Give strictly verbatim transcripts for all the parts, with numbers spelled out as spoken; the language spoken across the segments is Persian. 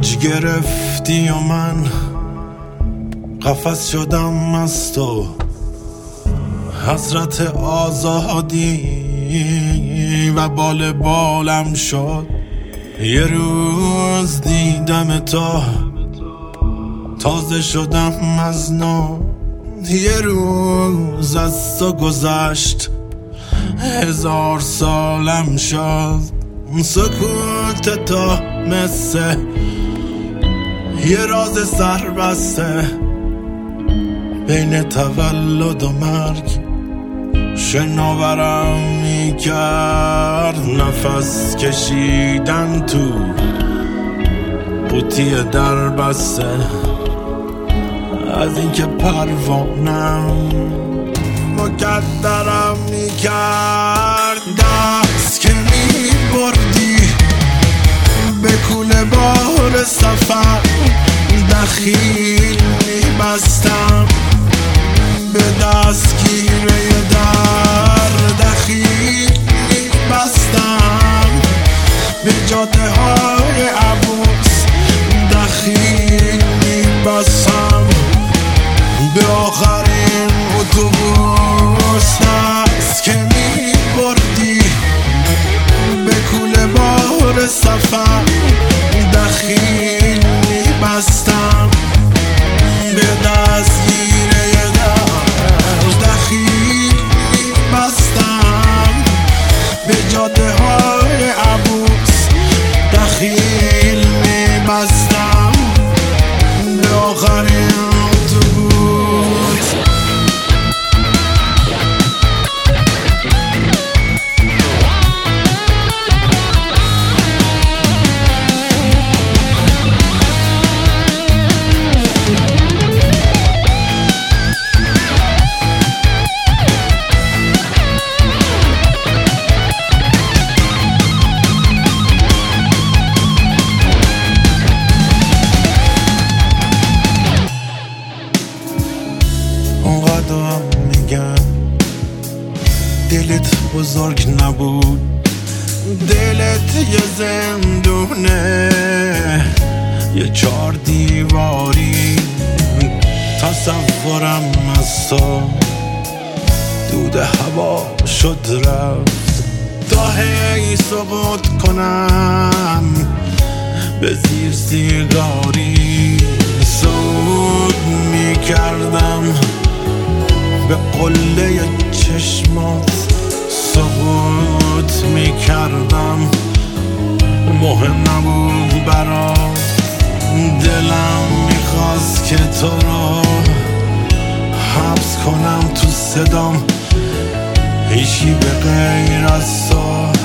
اوج گرفتی و من قفس شدم از تو، حضرت آزادی و بال بالم شد. یه روز دیدم تو تازه شدم از نو، یه روز از تو گذشت هزار سالم شد. سکوت تو مثل یه راز سربسته بین تولد و مرگ شناورم میکرد. نفس کشیدن تو قوطی در بسته از اینکه پروانم مقدرم میکرد. دست که میبردی به کوله بار سفر دخیل میبستم، به دستگیره در دخیل میبستم، به جاده های عبوس دخیل میبستم، به آخرین اتوبوس. دست که میبردی به کوله بار سفر دخیل میبستم، به دستگیره در دخیل میبستم، به جاده های عبوس دخیل میبستم، به آخرین اتوبوس. اونقدر میگن دلت بزرگ نبود، دلت یه زندونه، یه چار دیواری. تصورم از تو دود هوا شد رفت، تا هی سقوط کنم به زیر سیگاری. سود میکردم به قله چشمات، سقوط میکردم، مهم نبود برام. دلم میخواست که تو رو حبس کنم تو صدام، هیچی به غیر از تو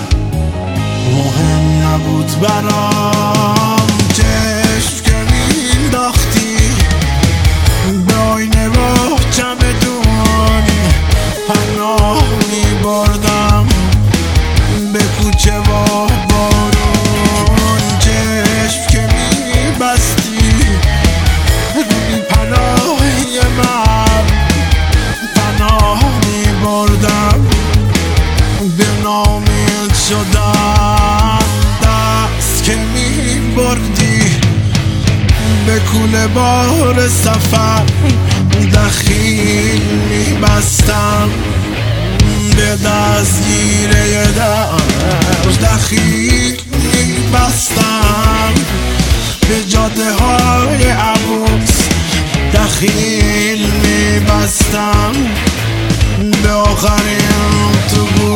مهم نبود برام. چشم که مینداختی به آینه با چمدون پناه میبردم به کوچه و بارون. چشم که میبستی روی پناهی من پناه میبردم، به نامید شدم. دست که میبردی به کوله بار سفر دخیل میبستم، به دستگیره در دخیل میبستم، به جاده های عبوس دخیل میبستم، به آخرین اتوبوس.